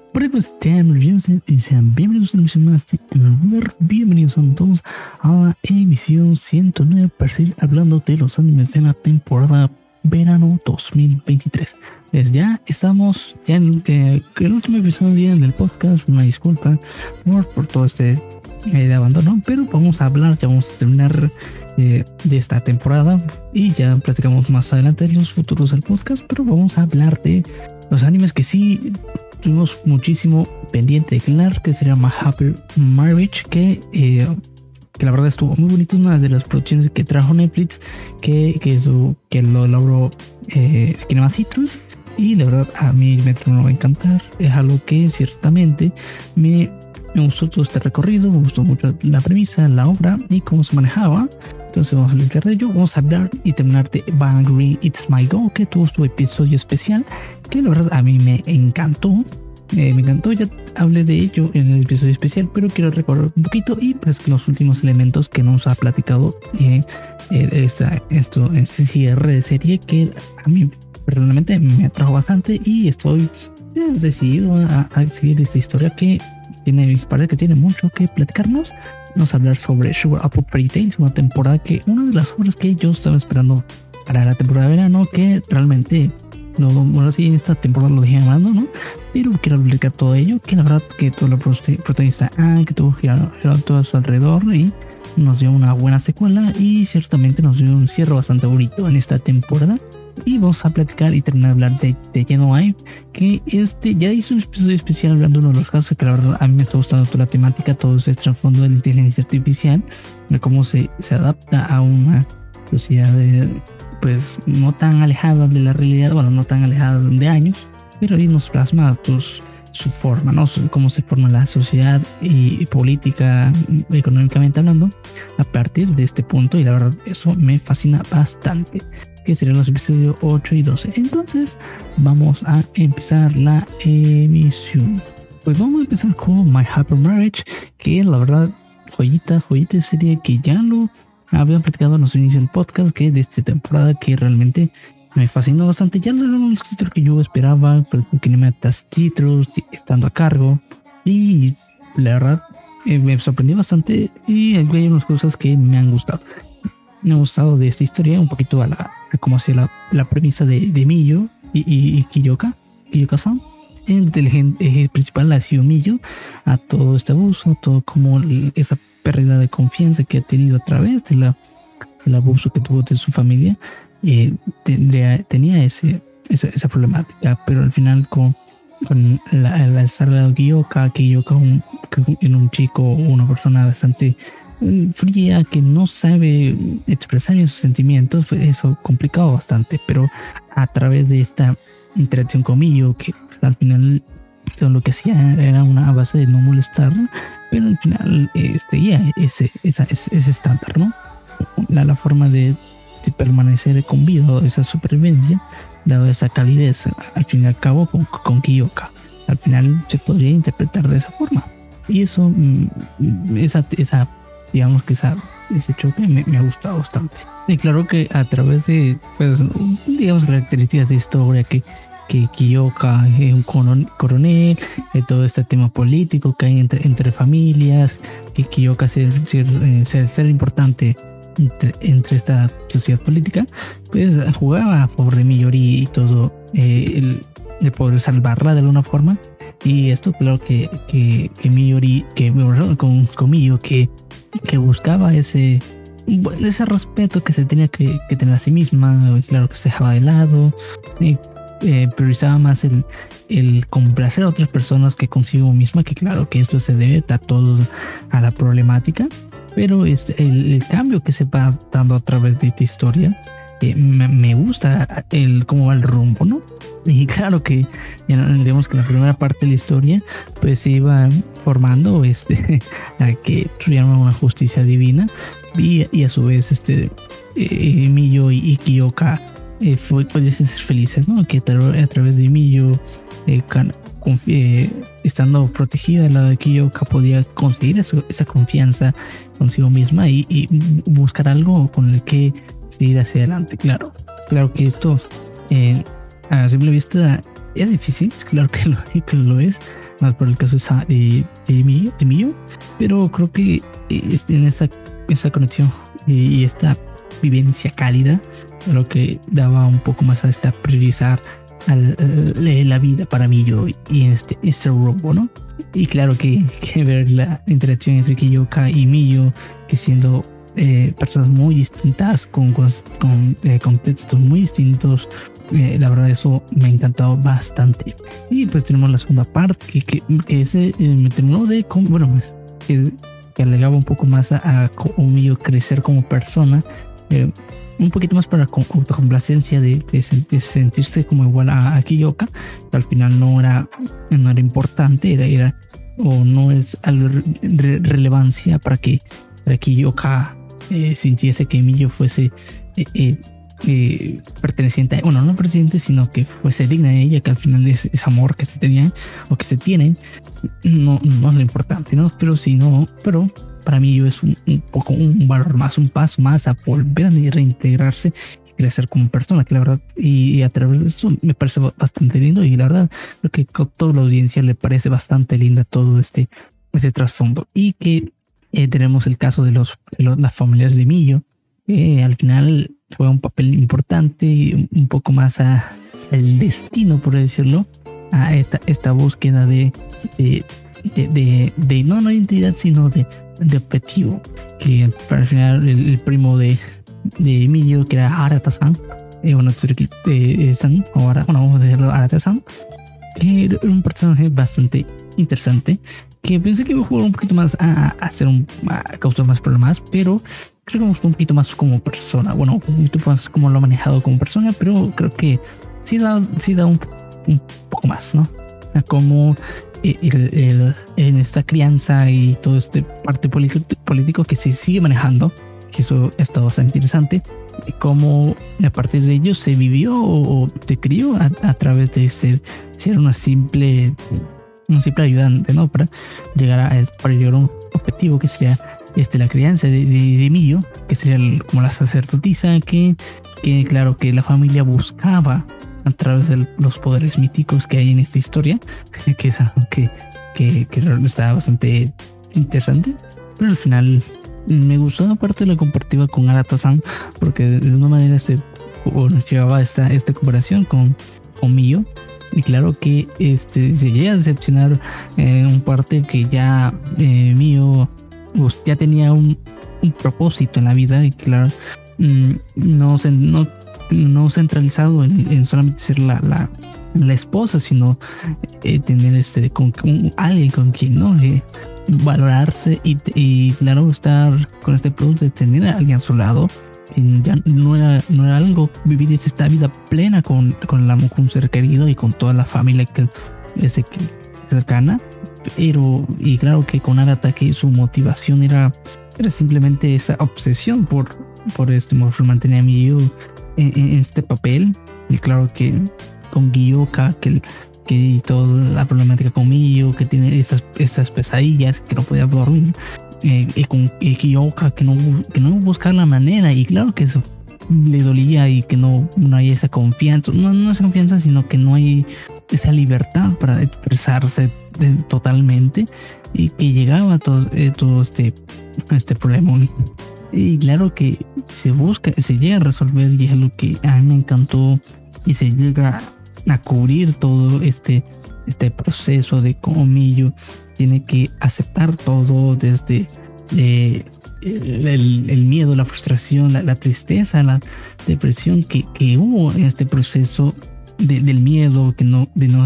Bueno, pues sean bienvenidos a una emisión más de Another. Bienvenidos a todos a la emisión 109 para seguir hablando de los animes de la temporada verano 2023. Pues ya estamos en el último episodio del podcast. Una disculpa por todo este de abandono, pero vamos a terminar de esta temporada y ya platicamos más adelante de los futuros del podcast, pero vamos a hablar de los animes que sí tuvimos muchísimo pendiente de Clark, que sería My Happy Marriage, que la verdad estuvo muy bonito. Una de las producciones que trajo Netflix, que lo logró Cinema Citrus, y la verdad a mí me terminó a encantar. Es algo que ciertamente me gustó todo este recorrido, me gustó mucho la premisa, la obra y cómo se manejaba. Entonces vamos a hablar de ello, vamos a hablar y terminar de Bang It's My Go, que tuvo su episodio especial, que la verdad a mí me encantó. Me encantó, ya hablé de ello en el episodio especial, pero quiero recordar un poquito y pues los últimos elementos que nos ha platicado este cierre de serie, que a mí personalmente me atrajo bastante y estoy decidido a seguir esta historia que parece que tiene mucho que platicarnos. Vamos a hablar sobre Sugar Apple Fairy Tales, una temporada una de las obras que yo estaba esperando para la temporada de verano, que realmente bueno, sí, en esta temporada lo dejé hablando, ¿no? Pero quiero explicar todo ello, que la verdad que todo el protagonista que tuvo girado todo a su alrededor y nos dio una buena secuela y ciertamente nos dio un cierre bastante bonito en esta temporada. Y vamos a platicar y terminar de hablar de Genoa, que ya hizo un episodio especial hablando de uno de los casos que la verdad a mí me está gustando toda la temática, todo ese trasfondo de la inteligencia artificial, de cómo se adapta a una sociedad pues no tan alejada de la realidad, bueno, no tan alejada de años, pero ahí nos plasma su forma, ¿no? Cómo se forma la sociedad y política, económicamente hablando, a partir de este punto, y la verdad eso me fascina bastante, que serían los episodios 8 y 12. Entonces vamos a empezar la emisión. Pues vamos a empezar con My Happy Marriage, que la verdad joyita de serie, que ya lo habían platicado en nuestro inicio del podcast, que de esta temporada que realmente me fascinó bastante. Ya no eran los títulos que yo esperaba, pero que no me metas títulos estando a cargo, y la verdad me sorprendió bastante y hay unas cosas que me han gustado. Me ha gustado de esta historia un poquito a cómo hacía la premisa de Miyo y Kiyoka-san. El eje principal ha sido Miyo, a todo este abuso, todo como esa pérdida de confianza que ha tenido a través del abuso que tuvo de su familia. Tenía esa problemática, pero al final con la alzarla de Kiyoka en un chico, una persona bastante fría, que no sabe expresar bien sus sentimientos, pues eso complicado bastante, pero a través de esta interacción con Miyo, que pues, al final lo que hacía era una base de no molestar, pero al final ya ese estándar, ¿no? La forma de permanecer con vida, esa supervivencia, daba esa calidez al fin y al cabo con Kiyoka. Al final se podría interpretar de esa forma, y eso digamos que ese choque me ha gustado bastante. Y claro que a través de, pues, digamos, características de historia, que Kiyoka es un coronel, todo este tema político que hay entre familias, que Kiyoka ser importante entre esta sociedad política, pues jugaba a favor de Miyori y todo, el poder salvarla de alguna forma. Y esto, claro que Miyori, con Miyo, que buscaba ese respeto que se tenía que tener a sí misma, claro que se dejaba de lado, priorizaba más el complacer a otras personas que consigo misma, que claro que esto se debe a todo a la problemática, pero es el cambio que se va dando a través de esta historia. Me gusta cómo va el rumbo, ¿no? Y claro que digamos que la primera parte de la historia pues se iba formando a que tuvieran una justicia divina, y a su vez Miyo y Kiyoka pudiesen ser felices, ¿no? Que a través de Miyo, estando protegida al lado de Kiyoka, podía conseguir esa confianza consigo misma y buscar algo con el que seguir hacia adelante. Claro que esto a simple vista es difícil, claro que lo es, más por el caso de Mio, pero creo que en esa conexión y esta vivencia cálida, lo que daba un poco más a priorizar la vida para Mio y en este rumbo, ¿no? Y claro que ver la interacción entre Kiyoka y Mio, que siendo personas muy distintas, con contextos muy distintos, la verdad eso me ha encantado bastante. Y pues tenemos la segunda parte que ese me terminó de que alegaba un poco más a Mio crecer como persona, un poquito más para autocomplacencia de sentirse como igual a Kiyoka, que al final no era importante, era o no es relevancia para que Kiyoka sintiese que Mio fuese perteneciente, bueno, no perteneciente, sino que fuese digna de ella, que al final ese amor que se tenía o que se tienen no es lo importante, ¿no? Pero para mí es un poco un valor más, un paso más a volver a reintegrarse y crecer como persona, que la verdad, y a través de eso me parece bastante lindo, y la verdad creo que a toda la audiencia le parece bastante linda todo ese trasfondo. Y que tenemos el caso de las familiares de Mio, que al final juega un papel importante, un poco más al destino, por decirlo, a esta búsqueda de no identidad, sino de objetivo, que al final el primo de Mio, que era Arata-san, Tsuruki-san, ahora vamos a decirlo Arata-san, que era un personaje bastante interesante, que pensé que iba a jugar un poquito más a causar más problemas, pero creo que me gustó un poquito más como persona, bueno, un poquito más como lo ha manejado como persona, pero creo que sí da un poco más, ¿no? Como en esta crianza y todo este parte político que se sigue manejando, que eso está bastante interesante, y cómo a partir de ello se vivió o se crió a través de ser un simple ayudante, ¿no? Para llegar a un objetivo que sería la crianza de Mio, que sería como la sacerdotisa que claro que la familia buscaba a través de los poderes míticos que hay en esta historia, que es algo que está bastante interesante. Pero al final me gustó, aparte la compartida con Arata-san, porque de una manera llevaba esta comparación con Mio. Y claro que se llega a decepcionar un parte que ya Mio ya tenía un propósito en la vida, y claro, no centralizado en solamente ser la esposa, sino tener alguien con quien, ¿no? Valorarse y claro, estar con este producto de tener a alguien a su lado. Ya no era algo vivir esta vida plena con un ser querido y con toda la familia que cercana, pero y claro que con Arata, que su motivación era simplemente esa obsesión por mantener a Mio en este papel. Y claro que con Kiyoka, que toda la problemática con Mio, que tiene esas pesadillas, que no podía dormir, y con Kiyoka, que no buscar la manera, y claro que eso le dolía, y que no hay esa confianza, no esa confianza, sino que no hay esa libertad para expresarse totalmente, y que llegaba todo este problema. Y claro que se llega a resolver, y es lo que a mí me encantó, y se llega a cubrir todo este proceso de cómo Mio tiene que aceptar todo, desde el miedo, la frustración, la tristeza, la depresión que hubo en este proceso del miedo, de no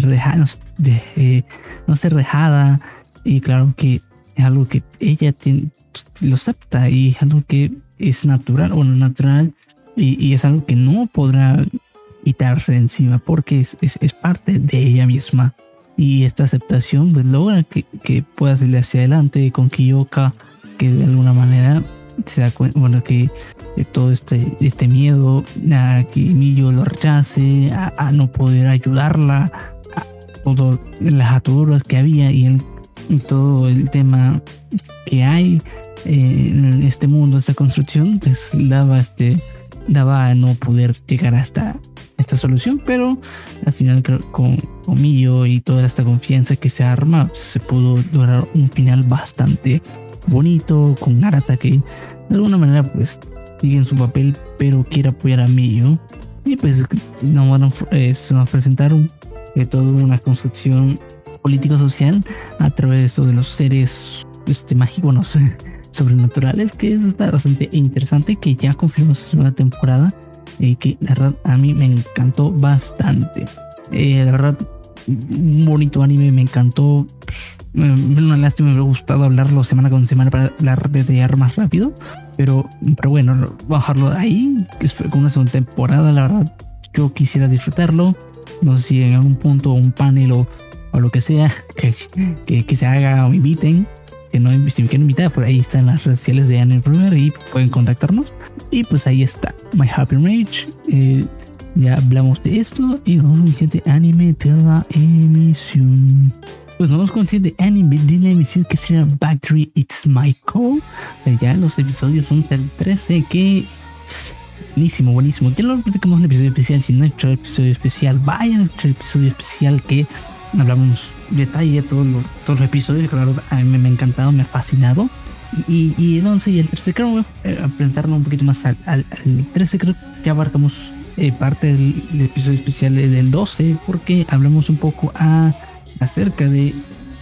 ser dejada. Y claro que es algo que ella lo acepta, y es algo que es natural, y es algo que no podrá quitarse de encima, porque es parte de ella misma. Y esta aceptación pues logra que pueda salir hacia adelante con Kiyoka, que de alguna manera se da cuenta, bueno, que todo este miedo a que Mio lo rechace, a no poder ayudarla, a todas las ataduras que había, y todo el tema que hay en este mundo, esta construcción, pues daba a no poder llegar hasta esta solución, pero al final creo con Miyo y toda esta confianza que se arma, se pudo lograr un final bastante bonito con Arata, que de alguna manera pues sigue en su papel pero quiere apoyar a Miyo, y pues se nos presentaron toda una construcción político-social a través de los seres mágicos, sobrenaturales, que está bastante interesante, que ya confirmó su segunda temporada, que la verdad a mí me encantó bastante. La verdad, un bonito anime, me encantó. Una lástima, me hubiera gustado hablarlo semana con semana para hablar de más rápido, pero bueno, bajarlo de ahí, que es con una segunda temporada, la verdad yo quisiera disfrutarlo. No sé si en algún punto un panel o lo que sea que se haga o inviten. Si no, si me quieren invitar, por ahí están las redes sociales de Anime Premier y pueden contactarnos. Y pues ahí está, My Happy Rage. Ya hablamos de esto y vamos con el siguiente anime de la emisión. Pues vamos con el siguiente anime de la emisión, que será Battery It's My Call. Ya los episodios son del 13, que buenísimo. Ya lo platicamos en el episodio especial. Si no han escuchado el episodio especial, vayan a escuchar el episodio especial, que hablamos detalle de todos los episodios, que la verdad a mí me ha encantado, me ha fascinado. Y el 11 y el 13 creo que a presentarnos un poquito más al 13, creo que ya abarcamos parte del episodio especial del 12, porque hablamos un poco acerca de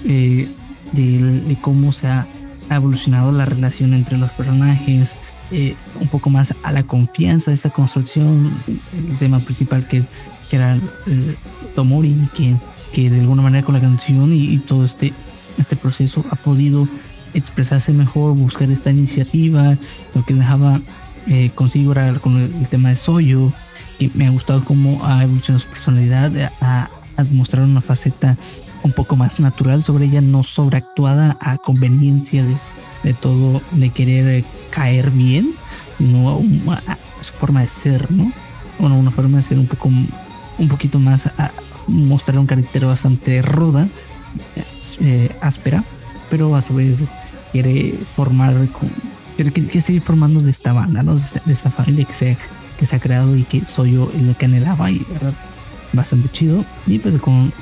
cómo se ha evolucionado la relación entre los personajes, un poco más a la confianza, esa construcción, el tema principal que era Tomori, que de alguna manera con la canción y todo este proceso ha podido expresarse mejor, buscar esta iniciativa, lo que dejaba consigo era con el tema de Soyo, que me ha gustado cómo ha evolucionado su personalidad, a mostrar una faceta un poco más natural sobre ella, no sobreactuada a conveniencia de todo, de querer caer bien, sino su forma de ser, ¿no? Bueno, una forma de ser un poquito más, a mostrar un carácter bastante ruda, áspera, pero a su vez quiere seguir formando de esta banda, ¿no? De esta familia que se ha creado y que soy yo lo que anhelaba, y verdad, bastante chido. Y pues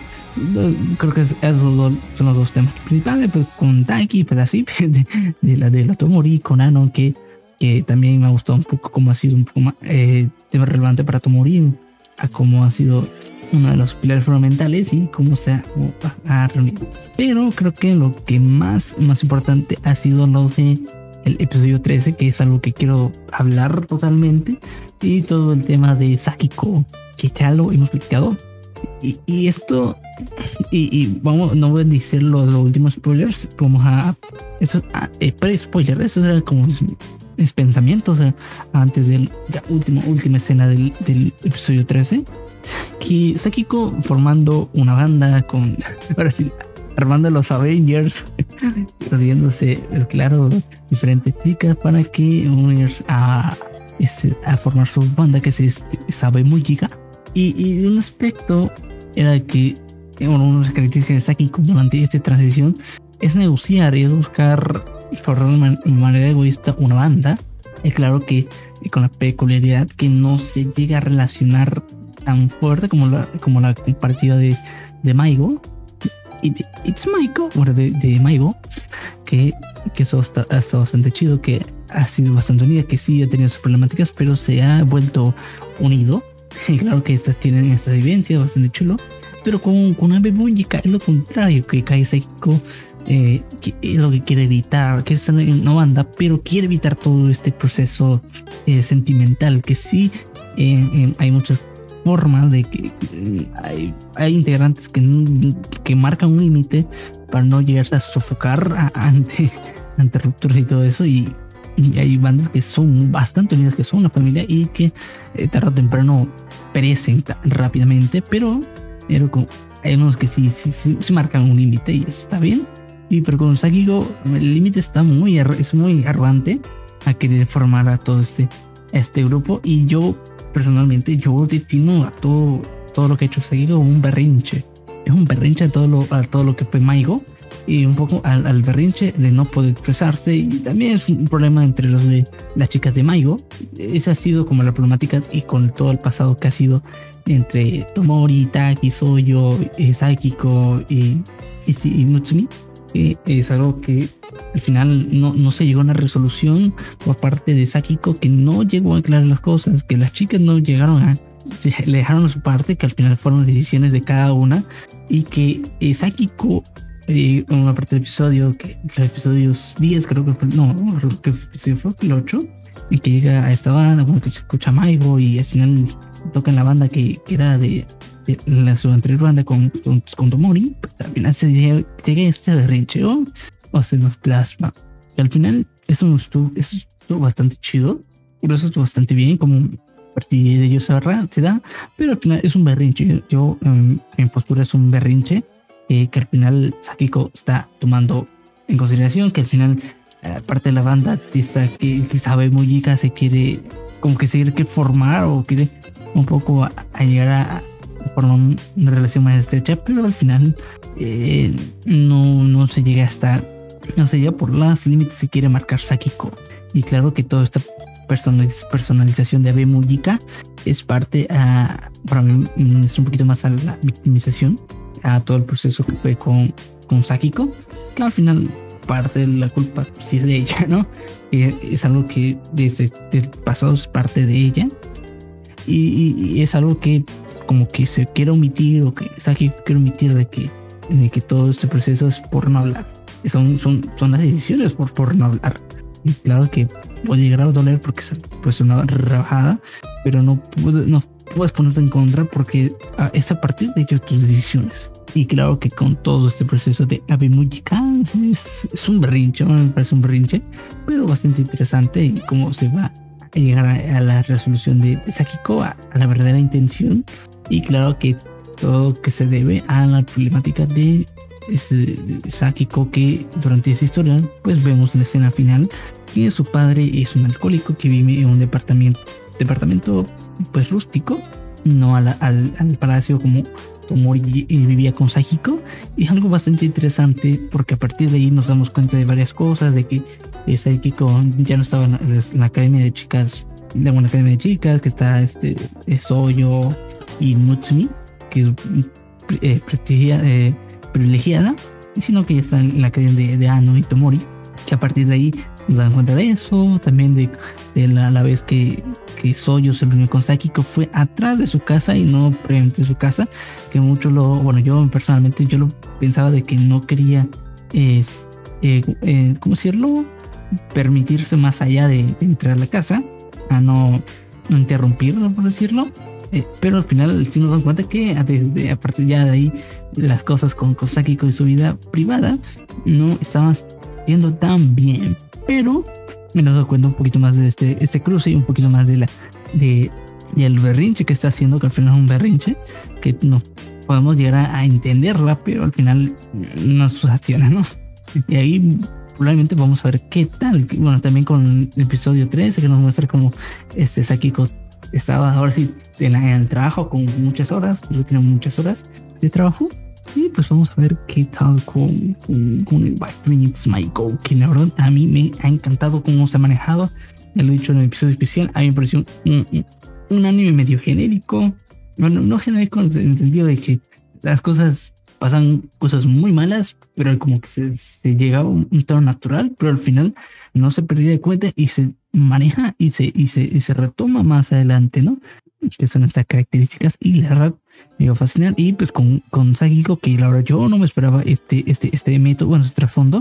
creo que esos son los dos temas principales, pues con Taki, pues así, de la Tomori, con Ano, que también me ha gustado un poco cómo ha sido un poco más tema relevante para Tomori, a cómo ha sido uno de los pilares fundamentales y cómo se ha reunido. Pero creo que lo que más importante ha sido lo de el episodio 13, que es algo que quiero hablar totalmente, y todo el tema de Sakiko, que ya lo hemos platicado. Y esto, vamos, no voy a decir los últimos spoilers, vamos a eso, pre-spoiler, eso era como mis pensamientos antes de la última escena del episodio 13, que Sakiko formando una banda con, ahora sí, armando los Avengers, consiguiéndose, claro, diferentes chicas para que a formar su banda, que se sabe muy chica. Y un aspecto era que una de las características de Sakiko durante esta transición es negociar y es buscar formar de manera egoísta una banda. Es claro que con la peculiaridad que no se llega a relacionar tan fuerte como la compartida de Maigo. It's Maigo, bueno, de Maigo, que eso está bastante chido, que ha sido bastante unida, que sí ha tenido sus problemáticas, pero se ha vuelto unido. Y claro que estas tienen esta vivencia bastante chulo, pero con Abe Bunjika es lo contrario, que Kai Sakiko que es lo que quiere evitar, que es una banda, pero quiere evitar todo este proceso sentimental, que sí hay muchas formas de que hay integrantes que marcan un límite para no llegar a sofocar ante rupturas y todo eso, y hay bandas que son bastante unidas, que son una familia y que tarde o temprano perecen rápidamente, pero hay unos que sí marcan un límite y eso está bien. Pero con Sakiko el límite es muy arrogante a querer formar a todo este grupo, y yo personalmente defino a todo lo que ha hecho Sakiko como un berrinche. Es un berrinche a todo lo que fue Maigo, y un poco al berrinche de no poder expresarse, y también es un problema entre las chicas de Maigo. Esa ha sido como la problemática, y con todo el pasado que ha sido entre Tomori, Taki, Soyo, Sakiko y Mutsumi. Es algo que al final no se llegó a una resolución por parte de Sakiko, que no llegó a aclarar las cosas, que las chicas no llegaron a... le dejaron a su parte, que al final fueron decisiones de cada una, y que Sakiko, en una parte del episodio, que los episodios 10 creo que fue, no, que episodio fue el 8, en que llega a esta banda, bueno, que escucha Maibo y al final toca en la banda que era de su anterior banda con Tomori, pues al final se llega este berrinche o se nos plasma. Y al final eso estuvo bastante chido, por eso estuvo bastante bien, como a partir de ello se da, pero al final es un berrinche. Yo en postura es un berrinche que al final Sakiko está tomando en consideración, que al final parte de la banda artista que sabe Mujika se quiere formar o quiere un poco a llegar a formar una relación más estrecha, pero al final no se llega por los límites que quiere marcar Sakiko. Y claro que toda esta personalización de Abe Mujika es parte para mí es un poquito más a la victimización, a todo el proceso que fue con Sakiko, que al final parte de la culpa sí es de ella, ¿no? Es algo que desde el pasado es parte de ella, y es algo que como que se quiere omitir, o que Sakiko quiere omitir de que todo este proceso es por no hablar. Son las decisiones por no hablar. Y claro que puede llegar a doler porque es una rebajada, pero no puedes ponerte en contra porque es a partir de ello tus decisiones. Y claro que con todo este proceso de Abe Mujika es un berrinche, me parece un berrinche, pero bastante interesante, y cómo se va a llegar a la resolución de Sakiko, a la verdadera intención. Y claro que todo que se debe a la problemática de Sakiko, que durante esa historia pues vemos en la escena final que su padre es un alcohólico que vive en un departamento pues rústico, no al palacio como Tomori vivía con Sakiko. Y es algo bastante interesante porque a partir de ahí nos damos cuenta de varias cosas, de que Sakiko ya no estaba en la academia de chicas, de una academia de chicas, que está Soyo y Mutsumi, que es privilegiada, sino que ya está en la academia de Ano y Tomori, que a partir de ahí nos dan cuenta de eso. También de la vez que Soyo se reunió con Sakiko fue atrás de su casa y no previamente de su casa, que mucho yo personalmente yo lo pensaba de que no quería ¿cómo decirlo? Permitirse más allá de entrar a la casa, a no interrumpirlo, por decirlo. Pero al final sí nos dan cuenta que a partir ya de ahí las cosas con Sakiko y su vida privada no estaban yendo tan bien, pero me nos doy cuenta un poquito más de este cruce y un poquito más del berrinche que está haciendo, que al final es un berrinche que no podemos llegar a entenderla, pero al final nos acciona, ¿no? Y ahí probablemente vamos a ver qué tal. Bueno, también con el episodio 13 que nos muestra cómo Sakiko estaba ahora sí en el trabajo con muchas horas, yo tengo muchas horas de trabajo, y pues vamos a ver qué tal con el Back It's My Go, que la verdad a mí me ha encantado cómo se ha manejado. Ya lo he dicho en el episodio especial, a mí me pareció un anime medio genérico, bueno, no genérico en el sentido de que las cosas pasan cosas muy malas, pero como que se llegaba a un tono natural, pero al final no se perdía de cuenta y se maneja y se retoma más adelante, ¿no? Que son estas características, y la verdad me iba a fascinar. Y pues con Sakiko, que la verdad yo no me esperaba este método, bueno, este trasfondo,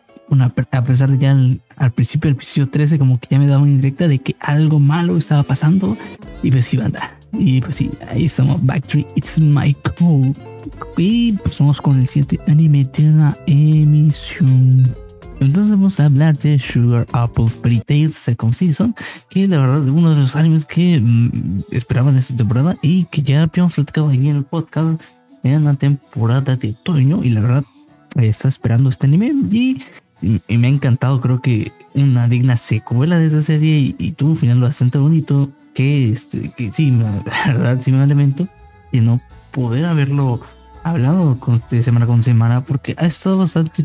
a pesar de ya al principio del episodio 13 como que ya me daba una indirecta de que algo malo estaba pasando, y pues sí, banda, y pues sí, ahí estamos, Backstreet It's My Go. Y pues vamos con el siguiente anime de la emisión. Entonces vamos a hablar de Sugar Apple Fairy Tail Second Season, que la verdad es uno de los animes que esperaban esta temporada y que ya habíamos platicado ahí en el podcast en la temporada de otoño, y la verdad está esperando este anime y me ha encantado. Creo que una digna secuela de esa serie, y tuvo un final bastante bonito, que sí, la verdad sí me lamento de no poder haberlo hablado semana con semana, porque ha estado bastante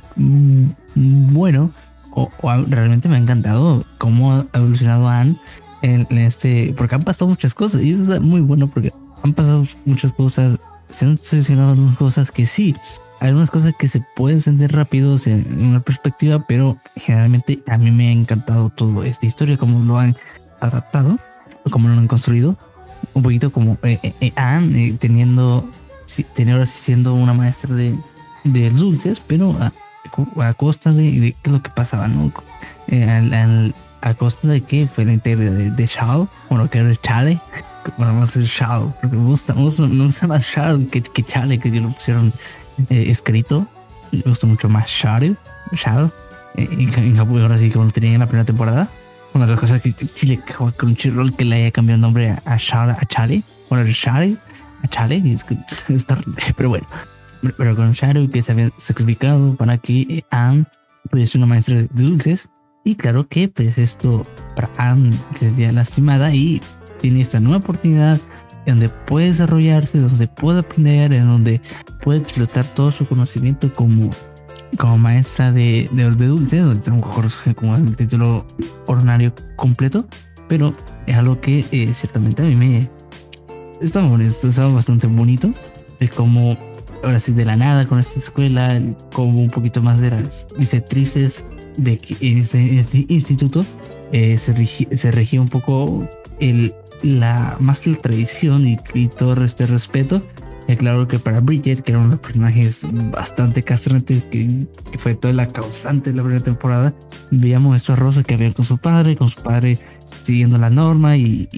bueno, o realmente me ha encantado cómo ha evolucionado Anne en porque han pasado muchas cosas, y eso es muy bueno porque han pasado muchas cosas, se han seleccionado algunas cosas que sí, hay algunas cosas que se pueden sentir rápidos en una perspectiva, pero generalmente a mí me ha encantado toda esta historia, cómo lo han adaptado, cómo lo han construido, un poquito como Anne teniendo ahora sí siendo una maestra de dulces, pero a costa de qué es lo que pasaba, ¿no? A costa de que fue la integridad de Charles, bueno, que era Charlie, bueno, vamos a decir Charles, porque me gusta más Charles que Charlie, que lo pusieron escrito, me gusta mucho más Charles, en Japón, ahora sí, como lo tenían en la primera temporada. Una de las cosas que Chile con Crunchyroll que le haya cambiado el nombre a Charlie, bueno, a Charlie, pero bueno, pero con Charlie que se había sacrificado para que Anne pudiese ser una maestra de dulces. Y claro que pues esto para Anne se veía lastimada y tiene esta nueva oportunidad en donde puede desarrollarse, donde puede aprender, en donde puede explotar todo su conocimiento como maestra de dulces, donde a lo mejor como el título ordinario completo, pero es algo que ciertamente a mí me estaba bonito, estaba bastante bonito. Es como ahora sí de la nada con esta escuela, como un poquito más de las directrices de que en ese instituto se regía un poco más la tradición y todo este respeto. Claro que para Bridget, que era uno de los personajes bastante castrantes, que fue toda la causante de la primera temporada, veíamos estos roces que había con su padre siguiendo la norma y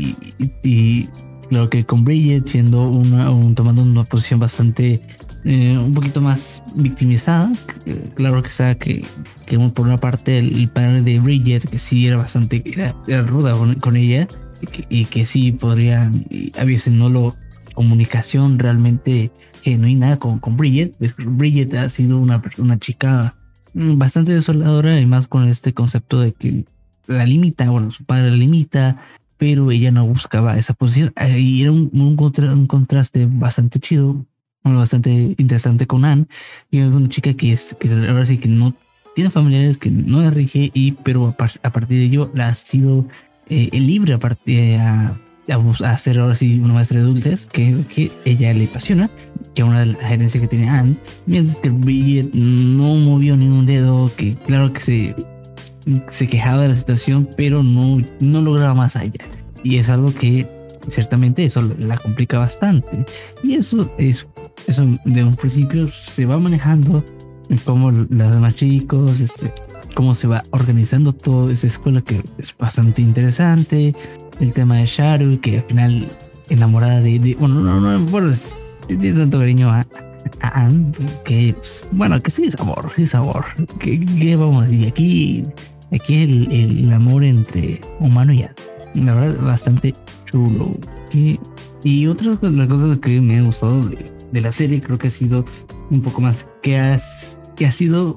claro que con Bridget siendo tomando una posición bastante un poquito más victimizada. Claro que está que por una parte el padre de Bridget, que sí era bastante era ruda con ella y que sí podrían, a veces no lo comunicación realmente genuina con Bridget. Bridget ha sido una chica bastante desoladora y más con este concepto de que la limita, bueno, su padre la limita, pero ella no buscaba esa posición. Y era un contraste bastante chido, bastante interesante con Anne, y es una chica que ahora sí que no tiene familiares, que no la rige, pero a partir de ello la ha sido libre a hacer ahora sí una maestra de dulces que ella le apasiona, que es una de las gerencias que tiene Anne, mientras que Bridget no movió ni un dedo, que claro que se quejaba de la situación, pero no lograba más allá, y es algo que ciertamente eso la complica bastante, y eso de un principio se va manejando como los demás chicos, cómo se va organizando toda esa escuela, que es bastante interesante. El tema de Sharu, que al final enamorada bueno, tiene tanto cariño a Anne, que pues, bueno, que sí es amor, que vamos a decir, aquí el amor entre humano y Anne, la verdad bastante chulo. Y otra de las cosas que me ha gustado de la serie, creo que ha sido un poco más que ha sido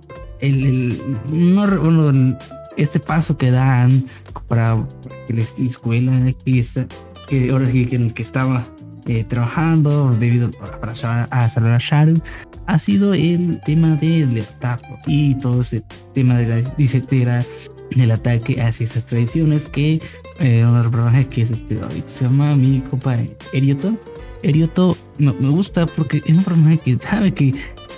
este paso que dan para que la escuela que ahora sí que en el que estaba trabajando debido a salvar a Sharu, ha sido el tema del ataque y todo ese tema de la disciplina del ataque hacia esas tradiciones, que uno de los personajes que es se llama mi compa Erioto me gusta porque es un personaje que sabe que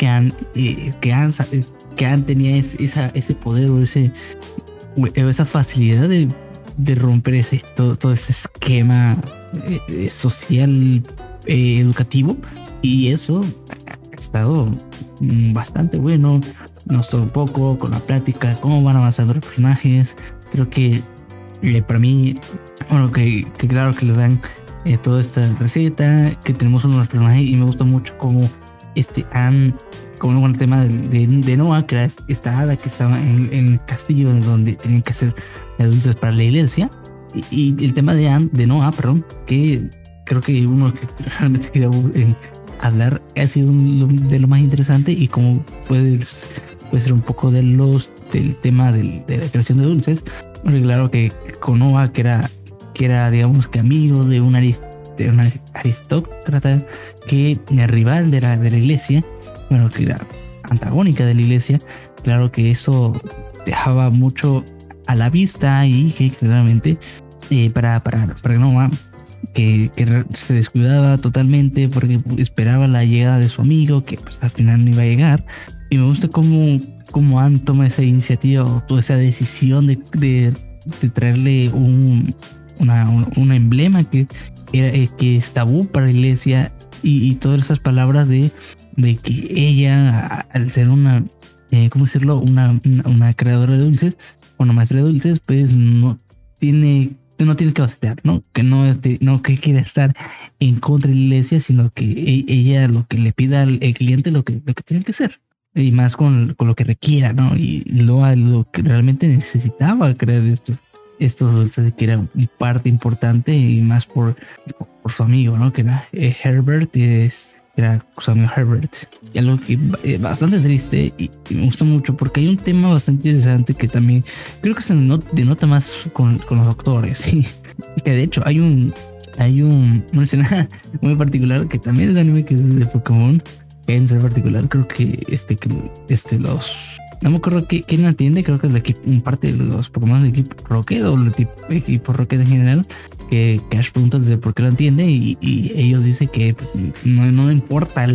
Han tenía ese poder o esa facilidad de romper todo ese esquema social educativo, y eso ha estado bastante bueno. Nos tocó un poco con la plática, cómo van avanzando los personajes. Creo que para mí, bueno, que claro que le dan toda esta receta, que tenemos uno de los personajes, y me gusta mucho como Anne, como con el tema de Noah, que era esta hada que estaba en el castillo donde tenían que hacer dulces para la iglesia, y el tema de Noah, que creo que uno que realmente quería hablar ha sido de lo más interesante, y como puede ser un poco del tema de la creación de dulces, porque claro que con Noah, que era digamos que amigo de un aristócrata, que era rival de la iglesia, bueno, que era antagónica de la iglesia, claro que eso dejaba mucho a la vista, y que claramente para Noah se descuidaba totalmente porque esperaba la llegada de su amigo, que pues al final no iba a llegar. Y me gusta cómo Anne toma esa iniciativa o toda esa decisión de traerle un emblema que es tabú para la iglesia, y todas esas palabras de que ella, al ser ¿cómo decirlo? Una creadora de dulces, una maestra de dulces, pues no tiene que vacilar, ¿no? Que no que quiere estar en contra de la iglesia, sino que ella lo que le pida al el cliente lo que tiene que hacer. Y más con lo que requiera, ¿no? Y lo que realmente necesitaba crear estos dulces, que era un parte importante, y más por su amigo, ¿no? Que era Herbert, era su amigo Herbert. Y algo que bastante triste, y me gusta mucho porque hay un tema bastante interesante que también creo que se denota más con los doctores. ¿Sí? Que de hecho hay una escena muy particular que también es de anime, que es de Pokémon. En ser particular, creo que no me acuerdo quién la atiende, creo que es un parte de los Pokémon del equipo Rocket o el equipo Rocket en general, que Ash pregunta desde por qué lo entiende, y ellos dicen que no importa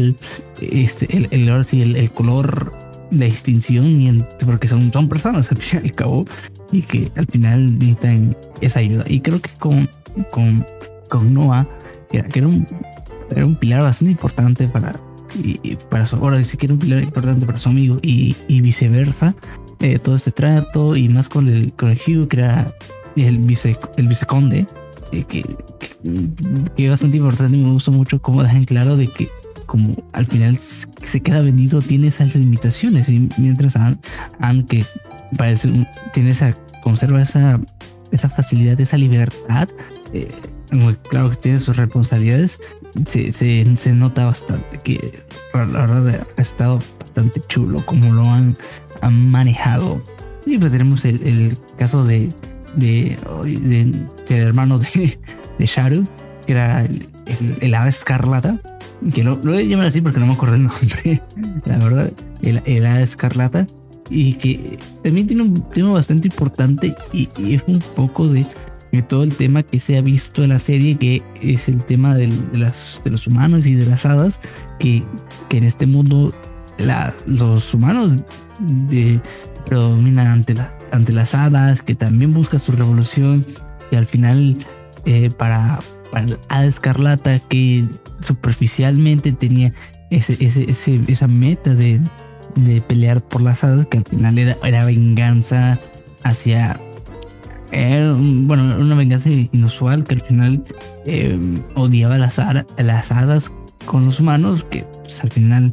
ahora sí el color de distinción, porque son personas al fin y al cabo, y que al final necesitan esa ayuda. Y creo que con Noah, que era un pilar bastante importante para ahora dice que era un pilar importante para su amigo, y viceversa, todo este trato, y más con el Hugh, que era el viceconde, que es bastante importante. Y me gusta mucho cómo dejan claro de que como al final se queda vendido, tiene esas limitaciones, y mientras Anne que parece conserva esa facilidad, esa libertad, claro que tiene sus responsabilidades. Se nota bastante que la verdad ha estado bastante chulo como lo han manejado. Y pues tenemos el caso del hermano de Sharu, que era el hada escarlata, que lo voy a llamar así porque no me acuerdo el nombre, la verdad, el hada escarlata, y que también tiene un tema bastante importante, y es un poco de todo el tema que se ha visto en la serie, que es el tema de los humanos y de las hadas, que en este mundo los humanos predominan ante las hadas, que también buscan su revolución, y al final para el hada escarlata, que superficialmente tenía esa meta de pelear por las hadas, que al final era venganza hacia... una venganza inusual, que al final odiaba las hadas con los humanos, que pues, al final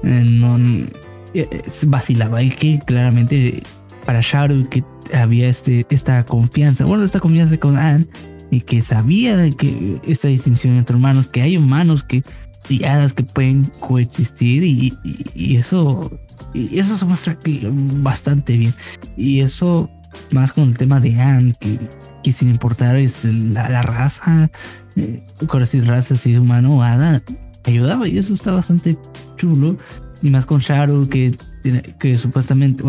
vacilaba, y que claramente para Sharu, que había esta confianza con Anne, y que sabía que esta distinción entre humanos, que hay humanos y hadas que pueden coexistir, y eso se muestra bastante bien. Y eso más con el tema de Anne, que sin importar la raza, con si raza, si humano o hada, ayudaba, y eso está bastante chulo. Y más con Sharu, que supuestamente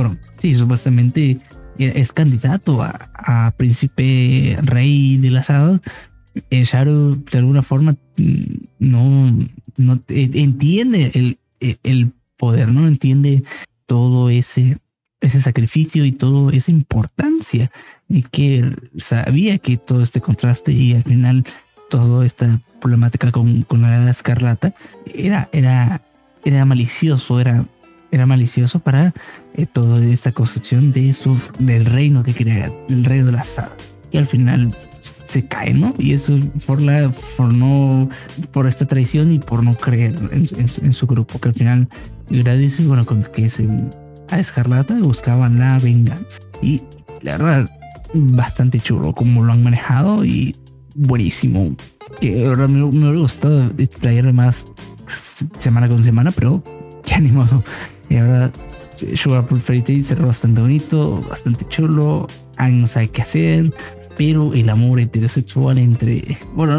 es candidato a príncipe rey de las hadas. Sharu de alguna forma no entiende el poder, no entiende todo ese sacrificio y toda esa importancia, y que sabía que todo este contraste, y al final toda esta problemática con la edad escarlata era malicioso, era malicioso para toda esta construcción del reino que quería, el reino de la hadas, y al final se cae, ¿no? Y eso por esta traición y por no creer en su grupo, que al final Gladys, que es a Escarlata, buscaban la venganza. Y la verdad, bastante chulo como lo han manejado, y buenísimo. Que ahora me hubiera gustado traer más semana con semana, pero qué animado. Y ahora Sugar Plum Fairy Tail cerró bastante bonito, bastante chulo. Anne no sabe qué hacer, pero el amor heterosexual entre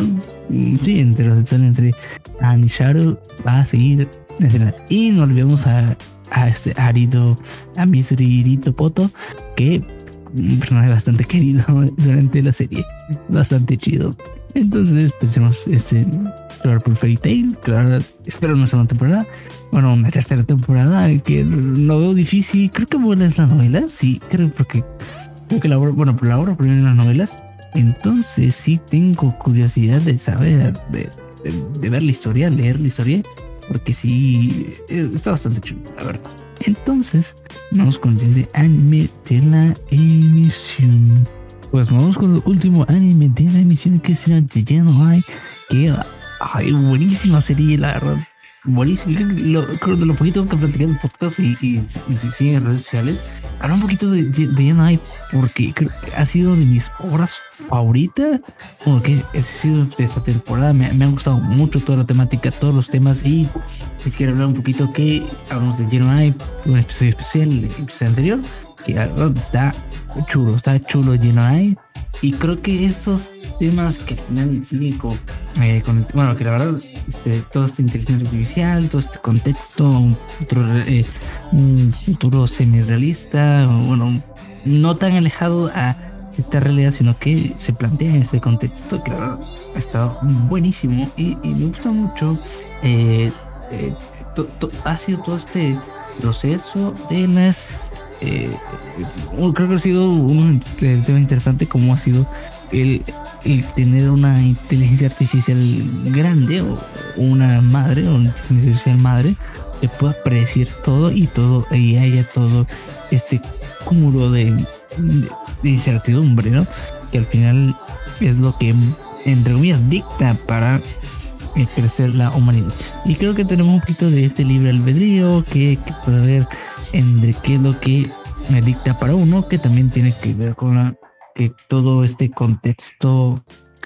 Anne y Sharu va a seguir. Y no olvidemos a Mitsuru Hirito, que un personaje bastante querido durante la serie, bastante chido. Entonces, pues tenemos claro, por Fairy Tail, claro, espero una segunda temporada. Bueno, una tercera temporada que lo veo difícil. Creo que buena es la novela, sí, creo que laboro primero en las novelas. Entonces sí tengo curiosidad de saber, de ver la historia, leer la historia, porque sí, está bastante chulo, la verdad. Entonces, vamos con el siguiente anime de la emisión. Pues vamos con el último anime de la emisión, que será Jeno Ai, que buenísima serie, la verdad. Buenísimo. Creo de lo poquito que platiqué en el podcast y sí, en redes sociales, habla un poquito de Jeno Ai, porque creo que ha sido de mis obras favoritas. Como que ha sido de esta temporada. Me ha gustado mucho toda la temática, todos los temas. Y les quiero hablar un poquito que hablamos de Jeno Ai, un episodio especial, el episodio anterior, que está chulo Jeno Ai. Y creo que estos temas que al final siguen bueno, que la verdad, toda esta inteligencia artificial, todo este contexto, un futuro semi-realista, bueno, no tan alejado a esta realidad, sino que se plantea en ese contexto, que la verdad ha estado buenísimo y me gusta mucho. Ha sido todo este proceso de las creo que ha sido un tema interesante, como ha sido el tener una inteligencia artificial grande o una madre o una inteligencia artificial madre que pueda predecir todo y haya todo este cúmulo de incertidumbre, ¿no? Que al final es lo que entre comillas dicta para crecer la humanidad. Y creo que tenemos un poquito de este libre albedrío que puede haber entre qué es lo que me dicta para uno, que también tiene que ver con que todo este contexto,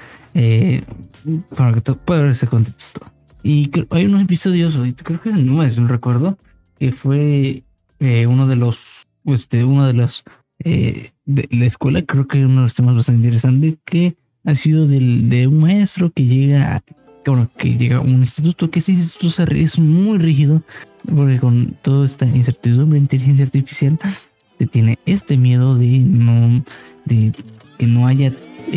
para que pueda haber ese contexto. Y hay unos episodios, creo que no es un recuerdo, que fue uno de los de la escuela. Creo que uno de los temas bastante interesantes, que ha sido de un maestro que llega a un instituto, que este instituto es muy rígido, porque con toda esta incertidumbre de inteligencia artificial se tiene este miedo de que no haya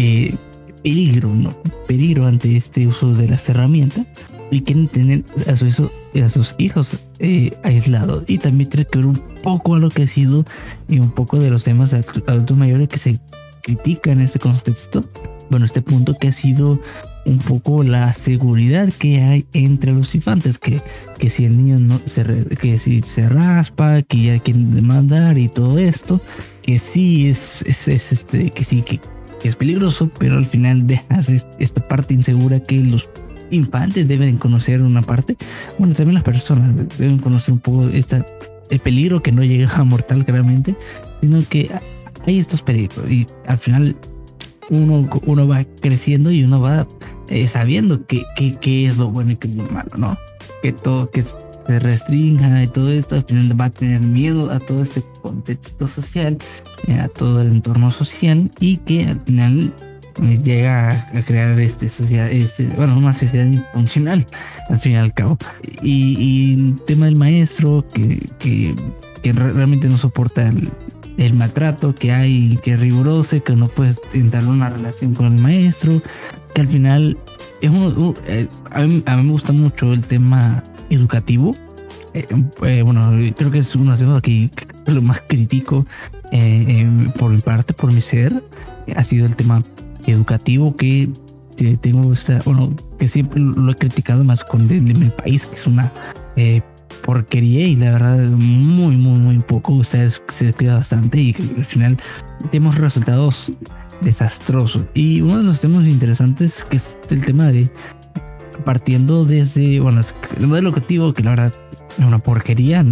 peligro ante este uso de las herramientas, y quieren tener a sus hijos aislados. Y también tiene que ver un poco a lo que ha sido y un poco de los temas de adultos mayores que se critican en este contexto. Bueno, este punto que ha sido un poco la seguridad que hay entre los infantes, que si el niño que si se raspa, que ya quieren demandar y todo esto, que sí que es peligroso, pero al final dejas esta parte insegura que los infantes deben conocer una parte. Bueno, también las personas deben conocer un poco el peligro, que no llega a mortal claramente, sino que hay estos peligros, y al final uno va creciendo y uno va sabiendo qué es lo bueno y qué es lo malo, ¿no? Que todo que se restrinja y todo esto, al final va a tener miedo a todo este contexto social, a todo el entorno social, y que al final llega a crear una sociedad funcional al fin y al cabo. Y el tema del maestro que realmente no soporta el maltrato que hay, que es riguroso, que no puedes entablar una relación con el maestro, que al final es a mí me gusta mucho el tema educativo. Bueno, creo que es uno de los que lo más crítico por mi parte, por mi ser, ha sido el tema educativo, que tengo que siempre lo he criticado más con mi país, que es una porquería, y la verdad muy poco. Ustedes se descuida bastante y al final tenemos resultados desastrosos. Y uno de los temas interesantes, que es el tema de partiendo desde el modelo educativo, que la verdad es una porquería.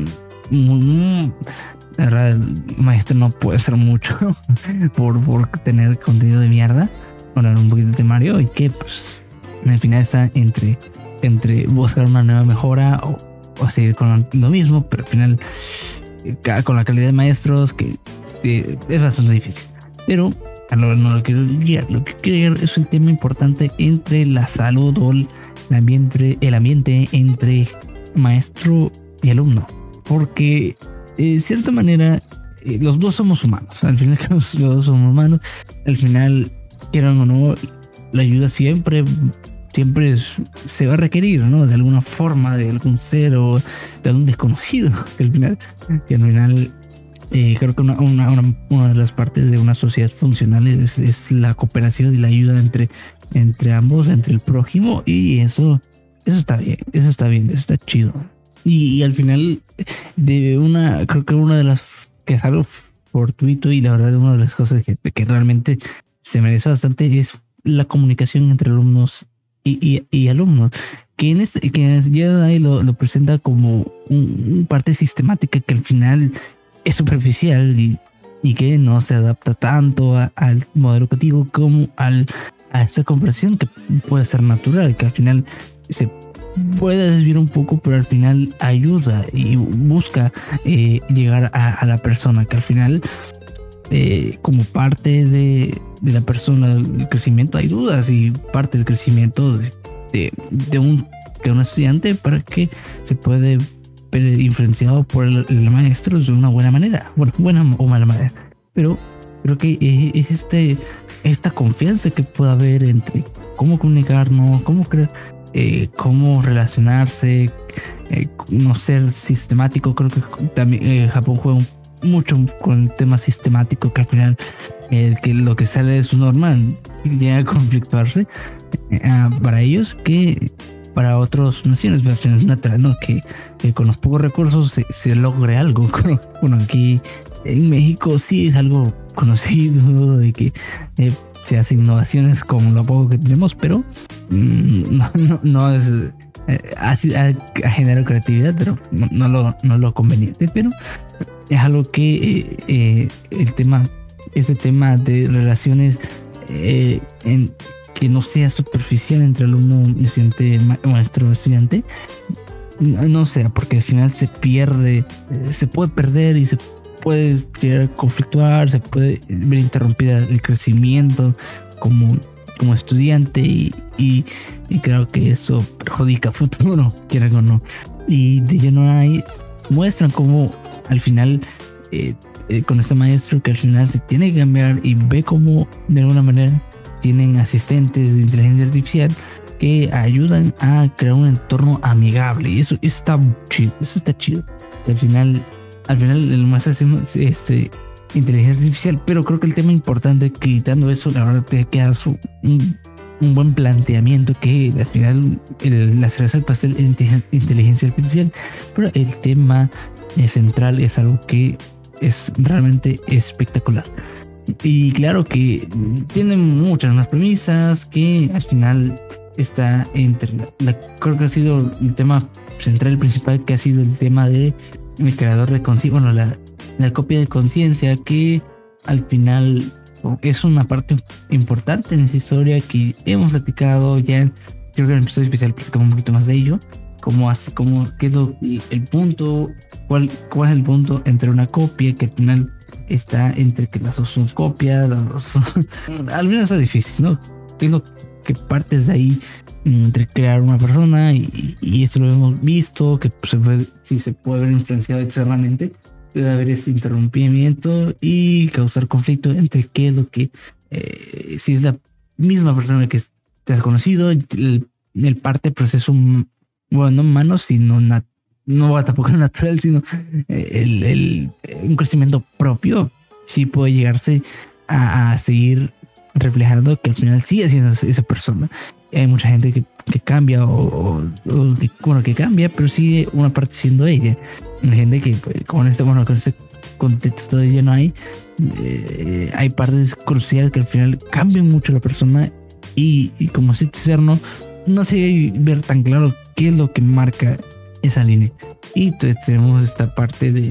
La verdad, el maestro no puede hacer mucho por tener contenido de mierda, un poquito de temario, y que pues al final está entre buscar una nueva mejora o seguir con lo mismo, pero al final con la calidad de maestros que es bastante difícil. Pero no lo quiero guiar. Lo que quiero guiar es un tema importante entre la salud o el ambiente entre maestro y alumno, porque de cierta manera los dos somos humanos. Al final los dos somos humanos. Al final, quieran o no, la ayuda siempre se va a requerir, ¿no? De alguna forma, de algún ser o de algún desconocido. Que al final creo que una de las partes de una sociedad funcional es la cooperación y la ayuda entre ambos, entre el prójimo, y eso está bien, eso está chido. Y al final, creo que una de las que es algo fortuito y la verdad una de las cosas que realmente se merece bastante es la comunicación entre alumnos y alumnos, que que ya ahí lo presenta como un parte sistemática que al final es superficial y que no se adapta tanto al modelo educativo como a esta comprensión que puede ser natural, que al final se puede desviar un poco, pero al final ayuda y busca llegar a la persona, que al final como parte de la persona, el crecimiento, hay dudas, y parte del crecimiento de un estudiante para que se puede ver influenciado por el maestro de una buena manera, bueno, buena o mala manera, pero creo que es esta confianza que puede haber entre cómo comunicarnos, cómo relacionarse, no ser sistemático. Creo que también Japón juega mucho con el tema sistemático, que al final que lo que sale de su normal llega a conflictuarse para ellos, que para otras naciones es natural, ¿no? Que con los pocos recursos se logre algo. Bueno, aquí en México sí es algo conocido de que se hacen innovaciones con lo poco que tenemos, pero no es así, genera creatividad, pero no lo conveniente. Pero es algo que ese tema de relaciones que no sea superficial entre alumno, estudiante, maestro, estudiante, no sea, porque al final se puede perder y se puede llegar a conflictuar, se puede ver interrumpida el crecimiento como estudiante, y creo que eso perjudica a futuro, quieran o no. Y de lleno ahí muestran cómo al final con este maestro, que al final se tiene que cambiar, y ve cómo de alguna manera tienen asistentes de inteligencia artificial que ayudan a crear un entorno amigable, y eso está chido. Y al final el maestro es inteligencia artificial, pero creo que el tema importante, quitando eso, la verdad te queda un buen planteamiento, que al final la cereza del pastel es inteligencia artificial, pero el tema central es algo que es realmente espectacular. Y claro que tiene muchas más premisas, que al final está entre creo que ha sido el tema central, principal, que ha sido el tema de el creador de conciencia, bueno, la copia de conciencia, que al final es una parte importante en esta historia que hemos platicado ya. Creo que en el episodio especial platicamos un poquito más de ello, qué es el punto, cuál es el punto entre una copia, que al final está entre que las dos son copias, al menos es difícil, ¿no? ¿Qué es lo que partes de ahí entre crear una persona? Y esto lo hemos visto, que si se puede ver influenciado externamente, puede haber este interrumpimiento y causar conflicto entre qué es lo que si es la misma persona que te has conocido, el parte proceso, bueno, no humano, sino no tampoco natural, sino un crecimiento propio, sí puede llegarse a seguir reflejando que al final sigue siendo esa persona. Hay mucha gente que cambia que cambia, pero sigue una parte siendo ella. Hay gente que con este contexto de lleno hay partes cruciales que al final cambian mucho la persona, y como es externo, no se ver tan claro qué es lo que marca esa línea. Y tenemos esta parte de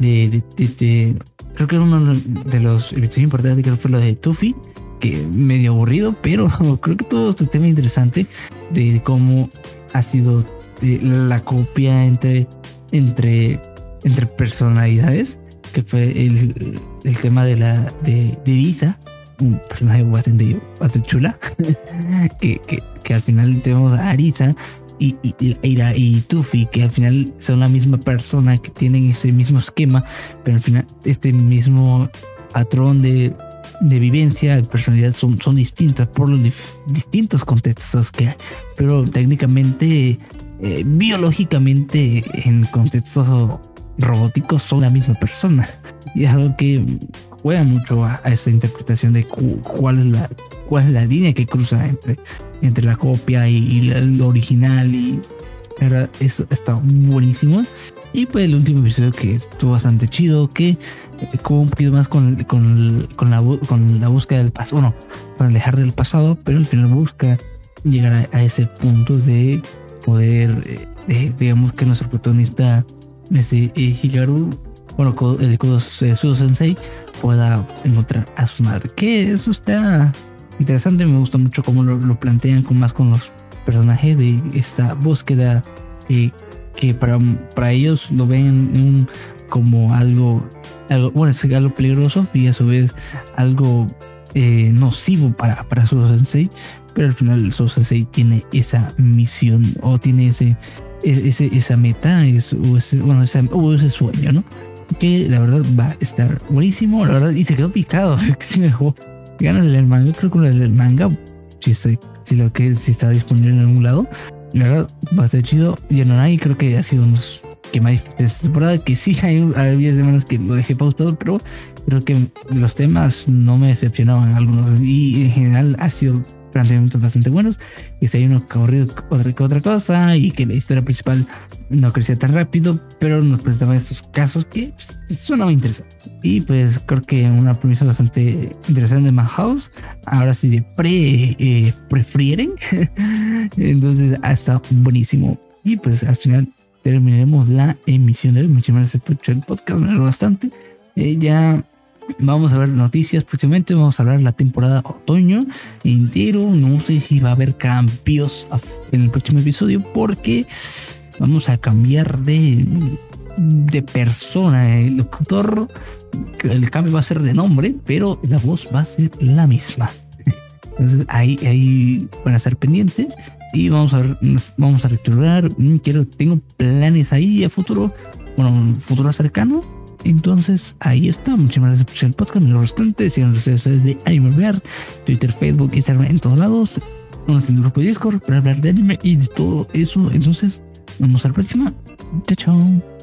creo que uno de los episodios importantes, que fue lo de Tuffy, que medio aburrido, pero creo que todo este tema interesante de cómo ha sido la copia entre personalidades, que fue el tema de Risa, un personaje bastante chula, que al final tenemos a Arisa y Tuffy, que al final son la misma persona, que tienen ese mismo esquema, pero al final este mismo patrón de de vivencia, de personalidad son distintas por los distintos contextos que hay, pero técnicamente, biológicamente, en contextos robóticos son la misma persona. Y es algo que juega mucho a esa interpretación de cuál es la línea que cruza entre la copia y lo original. Y la verdad, eso está buenísimo. Y pues el último episodio que estuvo bastante chido, que como un poquito más con la búsqueda del pasado, bueno, para dejar del pasado, pero al final busca llegar a ese punto de poder, digamos que nuestro protagonista, Hikaru, bueno, el Sudo Sensei, pueda encontrar a su madre. Que eso está interesante, me gusta mucho cómo lo plantean con los personajes de esta búsqueda, que para ellos lo ven como algo, bueno, es algo peligroso y a su vez algo nocivo para Sudo Sensei, pero al final Sudo Sensei tiene esa misión o tiene esa meta, ese sueño, ¿no? Que la verdad va a estar buenísimo, la verdad, y se quedó picado, que sí me dejó ganas de leer el manga. Creo que el manga, si está disponible en algún lado, la verdad va a ser chido. Yanonai creo que ha sido unos que más difíciles de esta temporada, que sí había semanas que lo dejé pausado, pero creo que los temas no me decepcionaban algunos, y en general ha sido planteamientos bastante buenos, que si hay uno que aburrido otra cosa, y que la historia principal no crecía tan rápido, pero nos presentaban estos casos que sonaban interesantes. Y pues creo que una premisa bastante interesante de Madhouse, ahora sí de prefrieren. Entonces ha estado buenísimo. Y pues al final terminaremos la emisión de hoy. Muchísimas gracias por escuchar el podcast, me alegro bastante. Ya vamos a ver noticias próximamente. Vamos a hablar de la temporada otoño entero. No sé si va a haber cambios en el próximo episodio, porque vamos a cambiar de persona. El locutor, el cambio va a ser de nombre, pero la voz va a ser la misma. Entonces ahí van a estar pendientes. Y vamos a ver, vamos a reestructurar. Tengo planes ahí a futuro, bueno, un futuro cercano. Entonces ahí está. Muchísimas gracias por escuchar el podcast. Me lo restante. Sigan los redes de AnimeVR, Twitter, Facebook, Instagram, en todos lados. Vamos en el grupo de Discord para hablar de anime y de todo eso. Entonces, nos vemos a la próxima. Chao, chao.